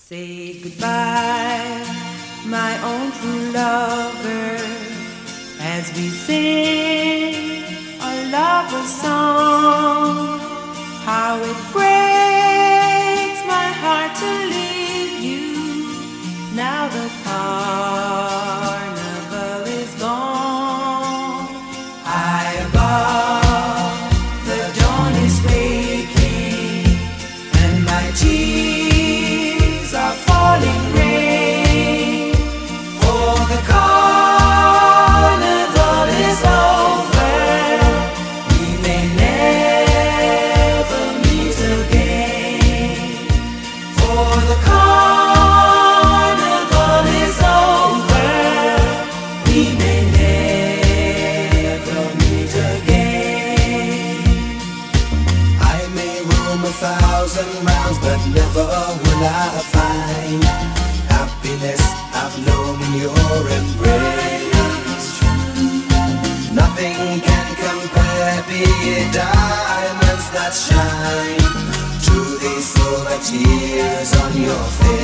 Say goodbye, my own true lover, as we sing a lover's song. How it breaks my heart to leave you. Now the carnival is gone. High above, the dawn is breaking, and my tears are falling rain. For the carnival is over, we may never meet again. For the carnival is over, we may never meet again. I may roam 1,000 rounds, but never will I find happiness I've known in your embrace. Nothing can compare, be it diamonds that shine, to these silver tears on your face.